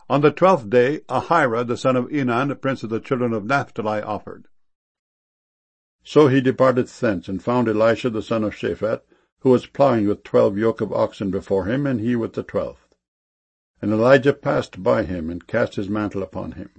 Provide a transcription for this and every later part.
On the 12th day, Ahira the son of Enan, the prince of the children of Naphtali, offered. So he departed thence, and found Elisha the son of Shaphat, who was plowing with 12 yoke of oxen before him, and he with the 12th. And Elijah passed by him, and cast his mantle upon him.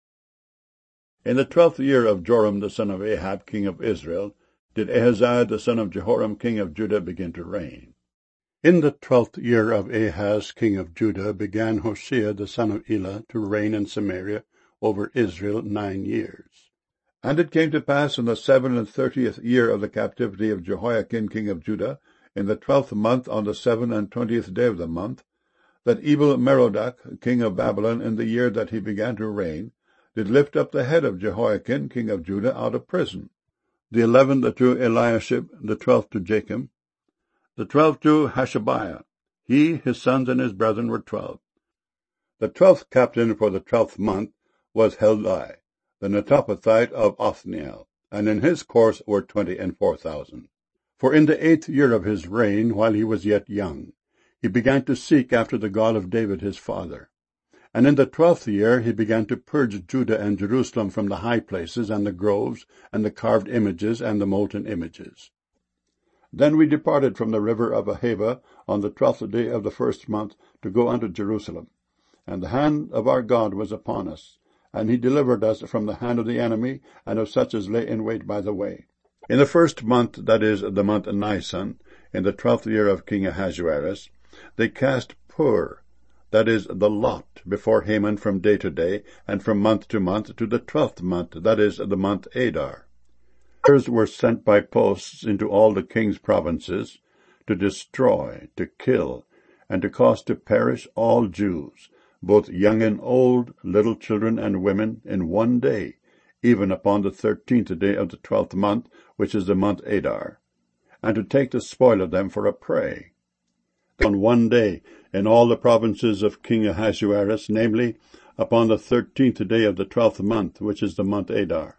In the 12th year of Joram the son of Ahab, king of Israel, did Ahaziah the son of Jehoram, king of Judah, begin to reign. In the 12th year of Ahaz, king of Judah, began Hoshea the son of Elah to reign in Samaria over Israel 9 years. And it came to pass in the 37th year of the captivity of Jehoiakim king of Judah, in the 12th month, on the 27th day of the month, that Evil-Merodach king of Babylon, in the year that he began to reign, did lift up the head of Jehoiakim king of Judah out of prison. The 11th to Eliashib, the 12th to Jachim, the 12th to Hashabiah. He, his sons, and his brethren were 12. The 12th captain for the 12th month was Helai, the Netophathite of Othniel, and in his course were 24,000. For in the 8th year of his reign, while he was yet young, he began to seek after the God of David his father. And in the 12th year he began to purge Judah and Jerusalem from the high places, and the groves, and the carved images, and the molten images. Then we departed from the river of Ahava on the 12th day of the 1st month to go unto Jerusalem. And the hand of our God was upon us, and he delivered us from the hand of the enemy, and of such as lay in wait by the way. In the 1st month, that is, the month Nisan, in the 12th year of King Ahasuerus, they cast Pur, that is, the lot, before Haman from day to day, and from month to month, to the 12th month, that is, the month Adar. Letters were sent by posts into all the king's provinces, to destroy, to kill, and to cause to perish all Jews, both young and old, little children and women, in one day, even upon the 13th day of the 12th month, which is the month Adar, and to take the spoil of them for a prey. On one day, in all the provinces of King Ahasuerus, namely, upon the 13th day of the 12th month, which is the month Adar.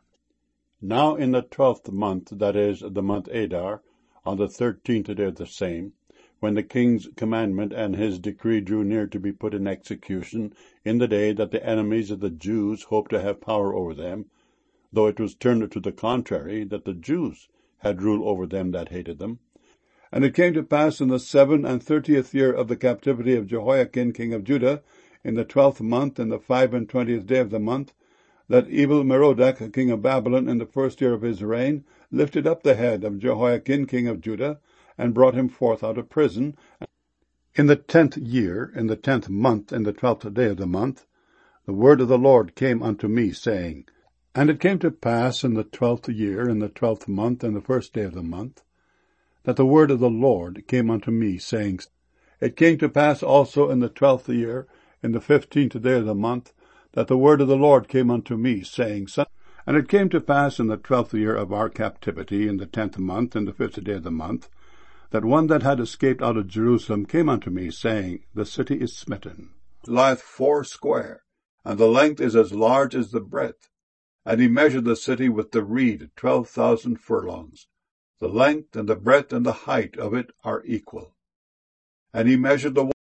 Now in the 12th month, that is, the month Adar, on the 13th day of the same, when the king's commandment and his decree drew near to be put in execution, in the day that the enemies of the Jews hoped to have power over them, though it was turned to the contrary, that the Jews had rule over them that hated them. And it came to pass in the 37th year of the captivity of Jehoiakim king of Judah, in the 12th month, in the 25th day of the month, that Evil-Merodach king of Babylon, in the 1st year of his reign, lifted up the head of Jehoiakim king of Judah, and brought him forth out of prison. In the 10th year, in the 10th month, in the 12th day of the month, the word of the Lord came unto me, saying, And it came to pass in the 12th year, in the 12th month, in the 1st day of the month, that the word of the Lord came unto me, saying, It came to pass also in the 12th year, in the 15th day of the month, that the word of the Lord came unto me, saying, And it came to pass in the 12th year of our captivity, in the 10th month, in the 5th day of the month, that one that had escaped out of Jerusalem came unto me, saying, The city is smitten. It lieth 4 square, and the length is as large as the breadth. And he measured the city with the reed 12,000 furlongs. The length and the breadth and the height of it are equal. And he measured the